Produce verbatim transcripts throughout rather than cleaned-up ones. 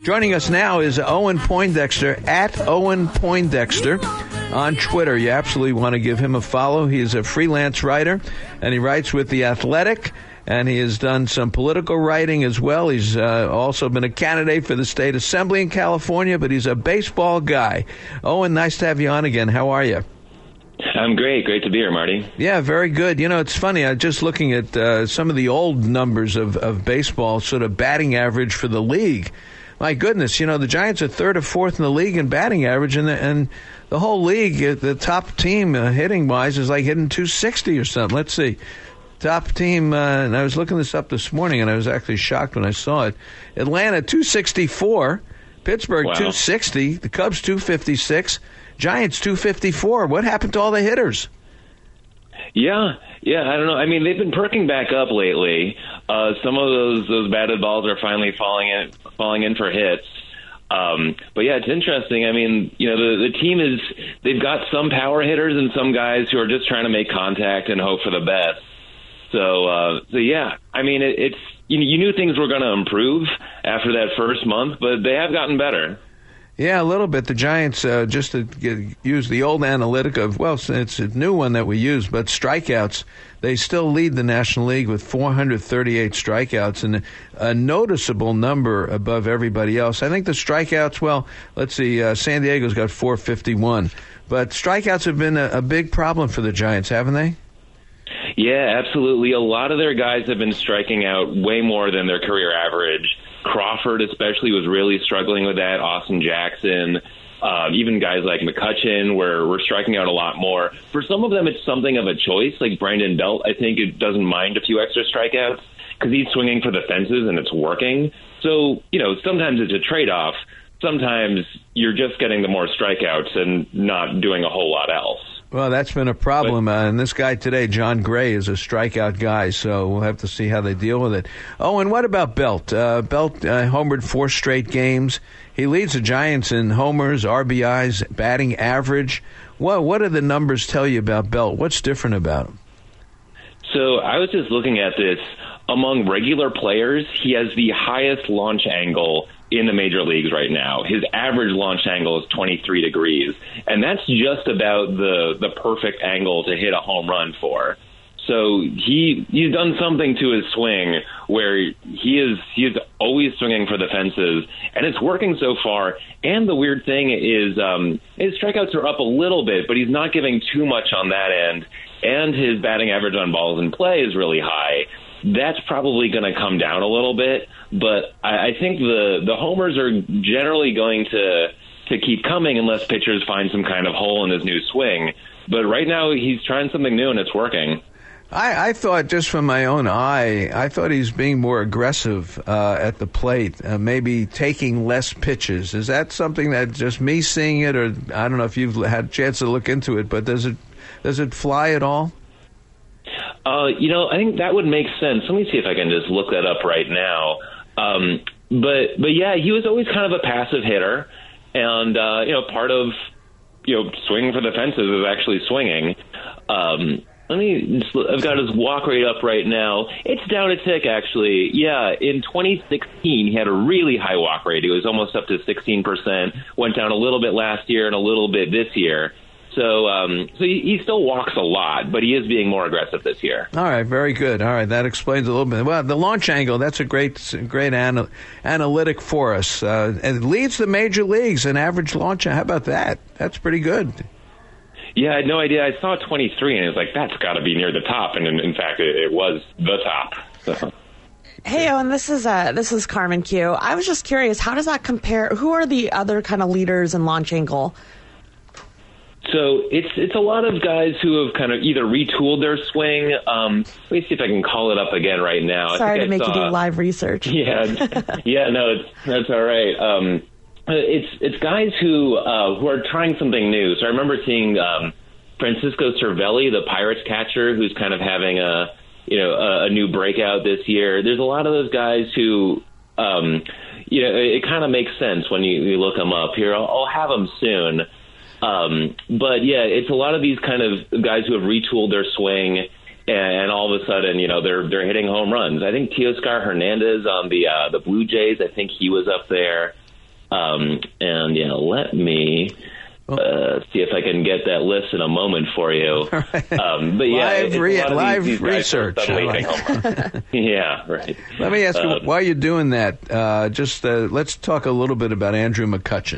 Joining us now is Owen Poindexter, at Owen Poindexter on Twitter. You absolutely want to give him a follow. He is a freelance writer, and he writes with The Athletic, and he has done some political writing as well. He's uh, also been a candidate for the state assembly in California, but he's a baseball guy. Owen, nice to have you on again. How are you? I'm great. Great to be here, Marty. Yeah, very good. You know, it's funny. I'm just looking at uh, some of the old numbers of, of baseball, sort of batting average for the league. My goodness, you know, the Giants are third or fourth in the league in batting average, and the, and the whole league, uh, the top team uh, hitting-wise is like hitting two sixty or something. Let's see. Top team, uh, and I was looking this up this morning, and I was actually shocked when I saw it. Atlanta, two sixty-four. Pittsburgh, wow. two sixty. The Cubs, two fifty-six. Giants, two fifty-four. What happened to all the hitters? Yeah, yeah, I don't know. I mean, they've been perking back up lately. Uh, some of those those batted balls are finally falling in, falling in for hits. Um, but yeah, it's interesting. I mean, you know, the the team is they've got some power hitters and some guys who are just trying to make contact and hope for the best. So, uh, so yeah, I mean, it, it's you, you knew things were going to improve after that first month, but they have gotten better. Yeah, a little bit. The Giants, uh, just to get, use the old analytic of, well, it's a new one that we use, but strikeouts, they still lead the National League with four hundred thirty-eight strikeouts and a noticeable number above everybody else. I think the strikeouts, well, let's see, uh, San Diego's got four fifty-one. But strikeouts have been a, a big problem for the Giants, haven't they? Yeah, absolutely. A lot of their guys have been striking out way more than their career average. Crawford especially was really struggling with that. Austin Jackson, uh, even guys like McCutchen were, were striking out a lot more. For some of them, it's something of a choice. Like Brandon Belt, I think it doesn't mind a few extra strikeouts because he's swinging for the fences and it's working. So, you know, sometimes it's a trade-off. Sometimes you're just getting the more strikeouts and not doing a whole lot else. Well, that's been a problem, uh, and this guy today, John Gray, is a strikeout guy, so we'll have to see how they deal with it. Oh, and what about Belt? Uh, Belt uh, homered four straight games. He leads the Giants in homers, R B Is, batting average. What, what do the numbers tell you about Belt? What's different about him? So I was just looking at this. Among regular players, he has the highest launch angle in the major leagues right now. His average launch angle is twenty-three degrees, and that's just about the the perfect angle to hit a home run for. So he he's done something to his swing where he is he is always swinging for the fences, and it's working so far. And the weird thing is um, his strikeouts are up a little bit, but he's not giving too much on that end, and his batting average on balls in play is really high. That's probably going to come down a little bit, but I, I think the, the homers are generally going to to keep coming unless pitchers find some kind of hole in his new swing. But right now he's trying something new and it's working. I, I thought, just from my own eye, I thought he's being more aggressive uh, at the plate, uh, maybe taking less pitches. Is that something that just me seeing it, or I don't know if you've had a chance to look into it, but does it does it fly at all? Uh, you know, I think that would make sense. Let me see if I can just look that up right now. Um, but, but yeah, he was always kind of a passive hitter. And, uh, you know, part of, you know, swinging for the fences is actually swinging. Um, let me, just, I've got his walk rate up right now. It's down a tick, actually. Yeah, in twenty sixteen, he had a really high walk rate. It was almost up to sixteen percent. Went down a little bit last year and a little bit this year. So um, so he, he still walks a lot, but he is being more aggressive this year. All right, very good. All right, that explains a little bit. Well, the launch angle, that's a great great ana- analytic for us. Uh, and it leads the major leagues in average launch. How about that? That's pretty good. Yeah, I had no idea. I saw twenty-three, and it was like, that's got to be near the top. And in, in fact, it, it was the top. So. Hey, Owen, this is uh, this is Carmen Q. I was just curious, how does that compare? Who are the other kind of leaders in launch angle? So it's it's a lot of guys who have kind of either retooled their swing. Um, let me see if I can call it up again right now. Sorry I think to I make saw, you do live research. Yeah, yeah, no, it's, that's all right. Um, it's it's guys who uh, who are trying something new. So I remember seeing um, Francisco Cervelli, the Pirates catcher, who's kind of having a you know a, a new breakout this year. There's a lot of those guys who. Um, you know, it, it kind of makes sense when you, you look them up. Here, I'll, I'll have them soon. Um, but yeah, it's a lot of these kind of guys who have retooled their swing, and all of a sudden, you know, they're they're hitting home runs. I think Teoscar Hernandez on the uh, the Blue Jays, I think he was up there. Um, and yeah, let me uh, see if I can get that list in a moment for you. Right. Um, but yeah, live, re- live these, these research. Like. Yeah, right. Let me ask you, um, while you're doing that, uh, just uh, let's talk a little bit about Andrew McCutchen.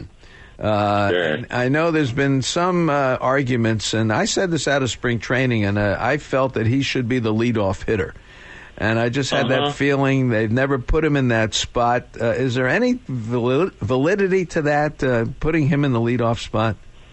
Uh, sure. I know there's been some uh, arguments, and I said this out of spring training, and uh, I felt that he should be the leadoff hitter. And I just had uh-huh. that feeling they've never put him in that spot. Uh, is there any validity to that, uh, putting him in the leadoff spot?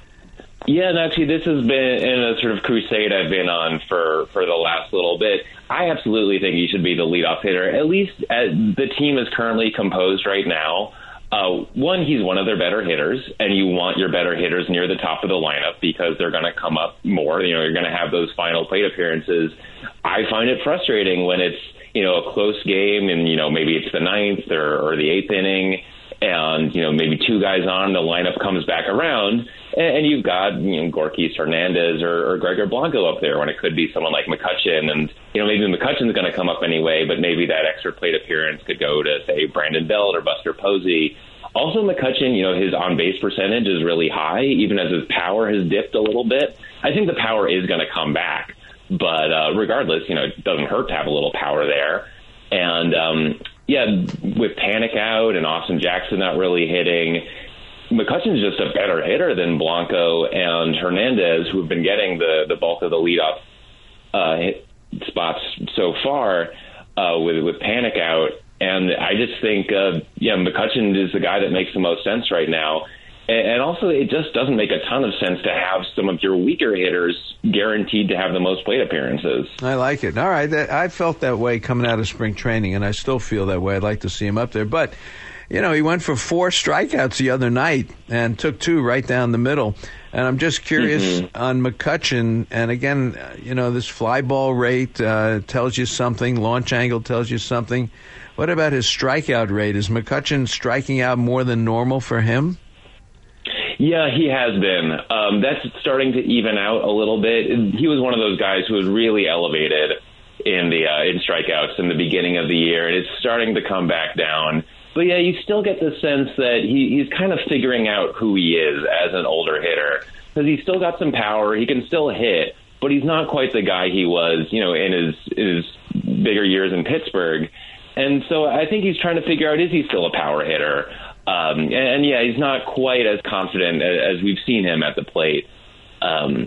Yeah, and actually, this has been in a sort of crusade I've been on for, for the last little bit. I absolutely think he should be the leadoff hitter, at least as the team is currently composed right now. Uh, one, he's one of their better hitters, and you want your better hitters near the top of the lineup because they're going to come up more. You know, you're going to have those final plate appearances. I find it frustrating when it's, you know, a close game and, you know, maybe it's the ninth or, or the eighth inning and, you know, maybe two guys on, the lineup comes back around and, and you've got, you know, Gorkys Hernandez or, or Gregor Blanco up there when it could be someone like McCutchen. And, you know, maybe McCutchen's going to come up anyway, but maybe that extra plate appearance could go to, say, Brandon Belt or Buster Posey. Also, McCutchen, you know, his on-base percentage is really high, even as his power has dipped a little bit. I think the power is going to come back. But uh, regardless, you know, it doesn't hurt to have a little power there. And, um, yeah, with Panic out and Austin Jackson not really hitting, McCutchen's just a better hitter than Blanco and Hernandez, who have been getting the, the bulk of the leadoff uh, hit spots so far uh, with, with Panic out. And I just think, uh, yeah, McCutchen is the guy that makes the most sense right now. And also, it just doesn't make a ton of sense to have some of your weaker hitters guaranteed to have the most plate appearances. I like it. All right. I felt that way coming out of spring training, and I still feel that way. I'd like to see him up there. But, you know, he went for four strikeouts the other night and took two right down the middle. And I'm just curious mm-hmm. on McCutchen. And, again, you know, this fly ball rate uh, tells you something. Launch angle tells you something. What about his strikeout rate? Is McCutchen striking out more than normal for him? Yeah, he has been. Um, that's starting to even out a little bit. He was one of those guys who was really elevated in the uh, in strikeouts in the beginning of the year, and it's starting to come back down. But yeah, you still get the sense that he, he's kind of figuring out who he is as an older hitter because he's still got some power. He can still hit, but he's not quite the guy he was, you know, in his his bigger years in Pittsburgh. And so I think he's trying to figure out, is he still a power hitter? Um, and, and, yeah, he's not quite as confident as, as we've seen him at the plate. Um,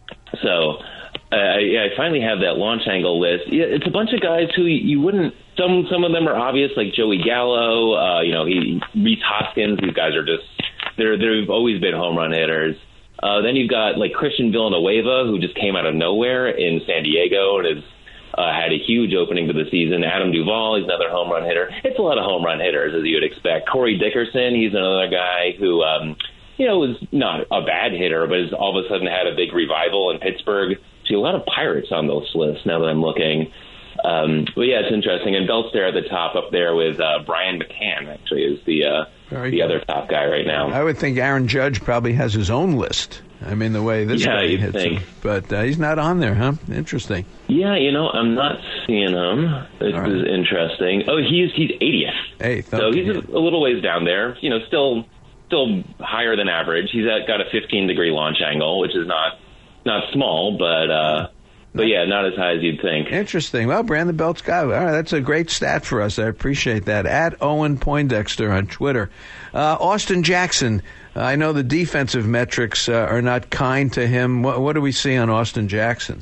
so uh, yeah, I finally have that launch angle list. Yeah, it's a bunch of guys who you wouldn't – some some of them are obvious, like Joey Gallo, uh, you know, he, Rhys Hoskins. These guys are just – they're they've always been home run hitters. Uh, then you've got, like, Christian Villanueva, who just came out of nowhere in San Diego and is – Uh, had a huge opening to the season. Adam Duvall, he's another home run hitter. It's a lot of home run hitters, as you would expect. Corey Dickerson, he's another guy who, um, you know, was not a bad hitter, but has all of a sudden had a big revival in Pittsburgh. See a lot of Pirates on those lists now that I'm looking. Um, but yeah, it's interesting. And Belt's there at the top up there with uh, Brian McCann, actually, is the uh, the good. other top guy right now. I would think Aaron Judge probably has his own list. I mean, the way this yeah, guy you'd hits think. him. But uh, he's not on there, huh? Interesting. Yeah, you know, I'm not seeing him. This right. is interesting. Oh, he's he's eightieth. Eighth. So okay. he's a, a little ways down there. You know, still still higher than average. He's at, got a fifteen degree launch angle, which is not not small, but uh, but yeah, not as high as you'd think. Interesting. Well, Brandon Belt's guy. All right, that's a great stat for us. I appreciate that. At Owen Poindexter on Twitter. Uh, Austin Jackson. I know the defensive metrics uh, are not kind to him. What, what do we see on Austin Jackson?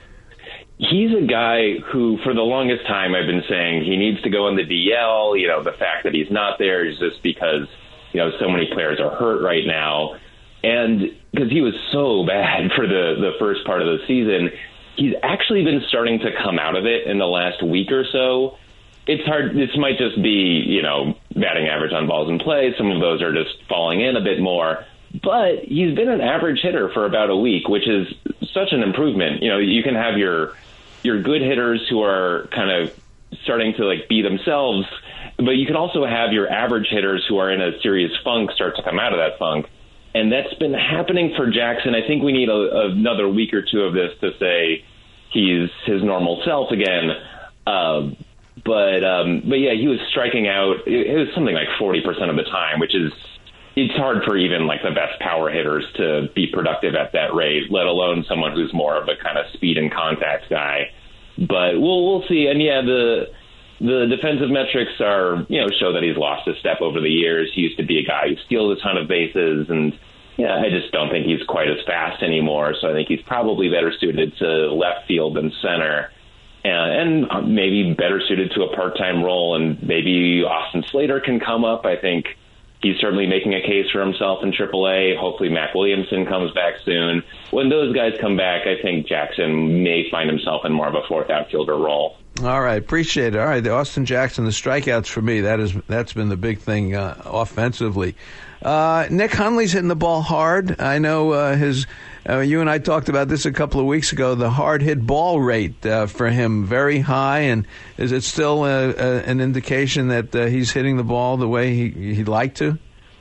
He's a guy who, for the longest time, I've been saying he needs to go on the D L. You know, the fact that he's not there is just because, you know, so many players are hurt right now. And because he was so bad for the, the first part of the season, he's actually been starting to come out of it in the last week or so. It's hard. This might just be, you know, batting average on balls in play. Some of those are just falling in a bit more. But he's been an average hitter for about a week, which is such an improvement. You know, you can have your your good hitters who are kind of starting to, like, be themselves, but you can also have your average hitters who are in a serious funk start to come out of that funk. And that's been happening for Jackson. I think we need a, another week or two of this to say he's his normal self again. Uh, But um, but yeah, he was striking out. It, it was something like forty percent of the time, which is it's hard for even like the best power hitters to be productive at that rate, let alone someone who's more of a kind of speed and contact guy. But we'll we'll see. And yeah, the the defensive metrics are you know show that he's lost a step over the years. He used to be a guy who steals a ton of bases, and yeah, I just don't think he's quite as fast anymore. So I think he's probably better suited to left field than center. And, and maybe better suited to a part-time role, and maybe Austin Slater can come up. I think he's certainly making a case for himself in triple A. Hopefully Mac Williamson comes back soon. When those guys come back, I think Jackson may find himself in more of a fourth outfielder role. All right, appreciate it. All right, the Austin Jackson, the strikeouts for me, that is, that's been the big thing uh, offensively. Uh, Nick Hundley's hitting the ball hard. I know uh, his. Uh, you and I talked about this a couple of weeks ago. The hard hit ball rate uh, for him very high, and is it still a, a, an indication that uh, he's hitting the ball the way he, he'd like to?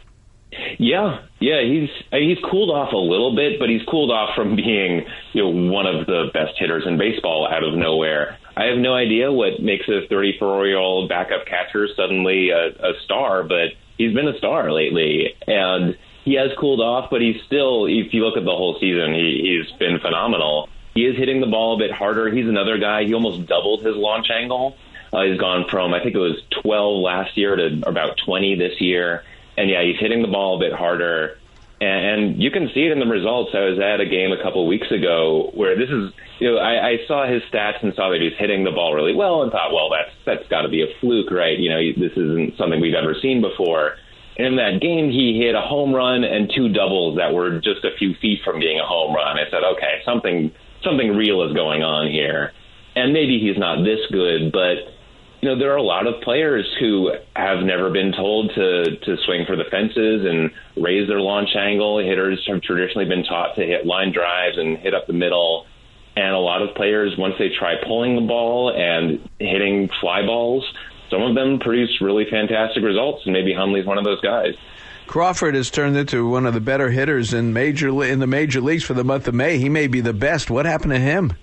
Yeah, yeah, he's he's cooled off a little bit, but he's cooled off from being you know one of the best hitters in baseball out of nowhere. I have no idea what makes a thirty-four-year-old backup catcher suddenly a, a star, but he's been a star lately, and he has cooled off, but he's still, if you look at the whole season, he, he's been phenomenal. He is hitting the ball a bit harder. He's another guy. He almost doubled his launch angle. Uh, he's gone from, I think it was twelve last year to about twenty this year. And, yeah, he's hitting the ball a bit harder. And, and you can see it in the results. I was at a game a couple of weeks ago where this is, you know, I, I saw his stats and saw that he's hitting the ball really well and thought, well, that's that's got to be a fluke, right? You know, this isn't something we've ever seen before. In that game, he hit a home run and two doubles that were just a few feet from being a home run. I said, okay, something something real is going on here. And maybe he's not this good, but you know, there are a lot of players who have never been told to, to swing for the fences and raise their launch angle. Hitters have traditionally been taught to hit line drives and hit up the middle. And a lot of players, once they try pulling the ball and hitting fly balls, some of them produce really fantastic results, and maybe Hundley's one of those guys. Crawford has turned into one of the better hitters in major in the major leagues for the month of May. He may be the best. What happened to him?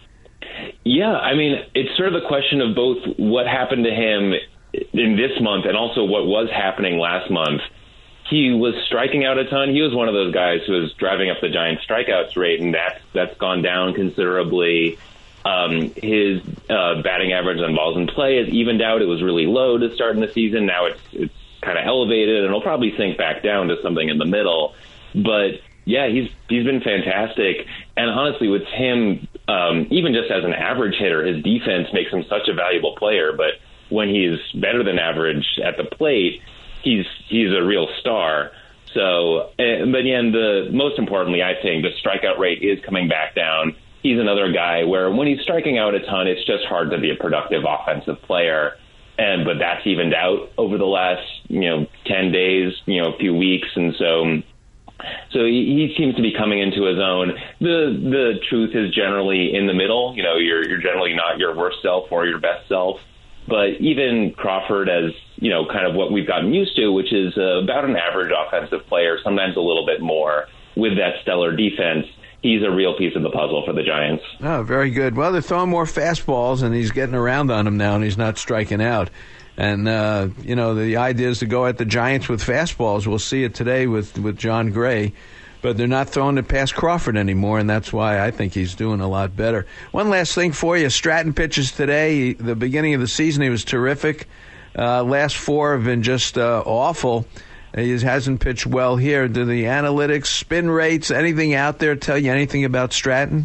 Yeah, I mean, it's sort of the question of both what happened to him in this month and also what was happening last month. He was striking out a ton. He was one of those guys who was driving up the Giants' strikeouts rate, and that's, that's gone down considerably. Um, his uh, batting average on balls in play has evened out. It was really low to start in the season. Now it's it's kind of elevated, and it'll probably sink back down to something in the middle. But yeah, he's he's been fantastic. And honestly, with him, um, even just as an average hitter, his defense makes him such a valuable player. But when he's better than average at the plate, he's he's a real star. So, uh, but yeah, and the most importantly, I think the strikeout rate is coming back down. He's another guy where when he's striking out a ton, it's just hard to be a productive offensive player. And but that's evened out over the last, you know, ten days, you know, a few weeks. And so so he, he seems to be coming into his own. The the truth is generally in the middle. You know, you're you're generally not your worst self or your best self. But even Crawford, as, you know, kind of what we've gotten used to, which is uh, about an average offensive player, sometimes a little bit more with that stellar defense. He's a real piece of the puzzle for the Giants. Oh, very good. Well, they're throwing more fastballs, and he's getting around on them now, and he's not striking out. And, uh, you know, the idea is to go at the Giants with fastballs. We'll see it today with, with John Gray. But they're not throwing it past Crawford anymore, and that's why I think he's doing a lot better. One last thing for you. Stratton pitches today. The beginning of the season, he was terrific. Uh, last four have been just uh, awful. He hasn't pitched well here. Do the analytics, spin rates, anything out there tell you anything about Stratton?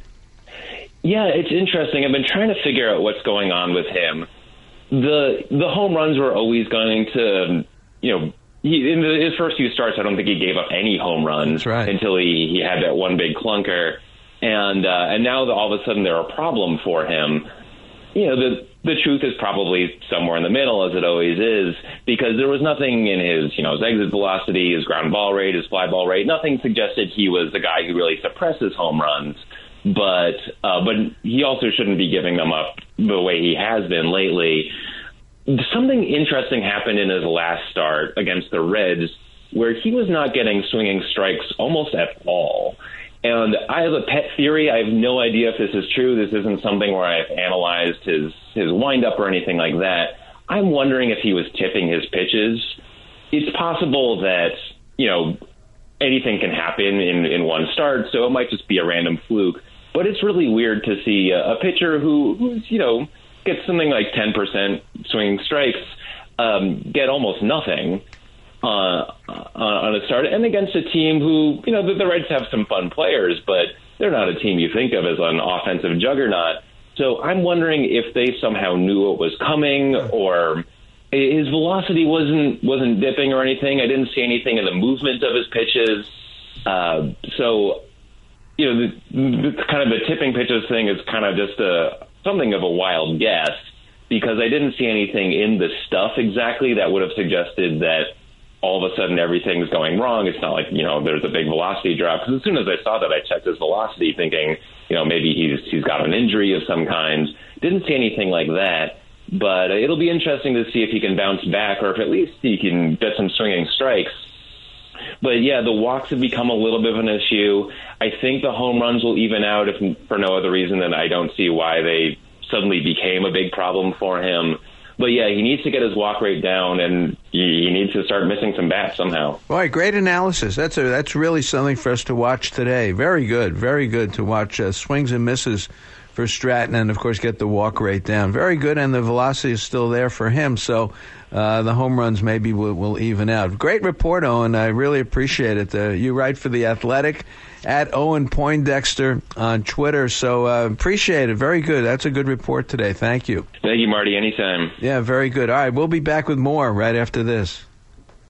Yeah, it's interesting. I've been trying to figure out what's going on with him. The the home runs were always going to, you know, he, in the, his first few starts, I don't think he gave up any home runs right. until he, he had that one big clunker. And uh, and now all of a sudden they're a problem for him. You know, the the truth is probably somewhere in the middle, as it always is, because there was nothing in his, you know, his exit velocity, his ground ball rate, his fly ball rate. Nothing suggested he was the guy who really suppresses home runs. But uh, but he also shouldn't be giving them up the way he has been lately. Something interesting happened in his last start against the Reds, where he was not getting swinging strikes almost at all. And I have a pet theory. I have no idea if this is true. This isn't something where I've analyzed his, his windup or anything like that. I'm wondering if he was tipping his pitches. It's possible that, you know, anything can happen in, in one start, so it might just be a random fluke. But it's really weird to see a, a pitcher who, who's, you know, gets something like ten percent swinging strikes um, get almost nothing uh, on a start, and against a team who, you know, the, the Reds have some fun players, but they're not a team you think of as an offensive juggernaut. So I'm wondering if they somehow knew it was coming, or his velocity wasn't wasn't dipping or anything. I didn't see anything in the movement of his pitches. Uh, so, you know, the, the kind of the tipping pitches thing is kind of just a something of a wild guess, because I didn't see anything in the stuff exactly that would have suggested that all of a sudden everything's going wrong. It's not like, you know, there's a big velocity drop. Because as soon as I saw that, I checked his velocity thinking, you know, maybe he's he's got an injury of some kind. Didn't see anything like that. But it'll be interesting to see if he can bounce back, or if at least he can get some swinging strikes. But, yeah, the walks have become a little bit of an issue. I think the home runs will even out, if for no other reason than I don't see why they suddenly became a big problem for him. But, yeah, he needs to get his walk rate down, and he needs to start missing some bats somehow. Boy, great analysis. That's a, that's really something for us to watch today. Very good, very good to watch uh, swings and misses for Stratton, and, of course, get the walk rate down. Very good, and the velocity is still there for him, so uh, the home runs maybe will, will even out. Great report, Owen. I really appreciate it. Uh, you write for The Athletic at Owen Poindexter on Twitter, so uh, appreciate it. Very good. That's a good report today. Thank you. Thank you, Marty. Anytime. Yeah, very good. All right, we'll be back with more right after this.